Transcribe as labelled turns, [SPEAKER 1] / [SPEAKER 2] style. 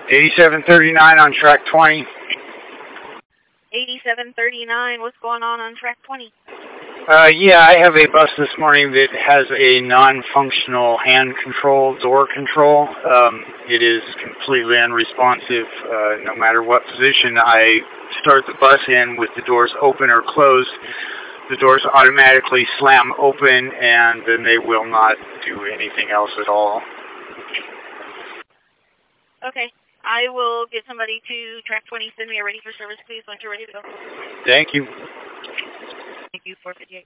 [SPEAKER 1] 8739 on track 20.
[SPEAKER 2] 8739, what's going on track 20?
[SPEAKER 1] Yeah, I have a bus this morning that has a non-functional hand control, door control. It is completely unresponsive. No matter what position I start the bus in with the doors open or closed, the doors automatically slam open and then they will not do anything else at all.
[SPEAKER 2] Okay. I will get somebody to track 20. Send me a ready for service, please, once you're ready to go.
[SPEAKER 1] Thank you.
[SPEAKER 2] Thank you, 458.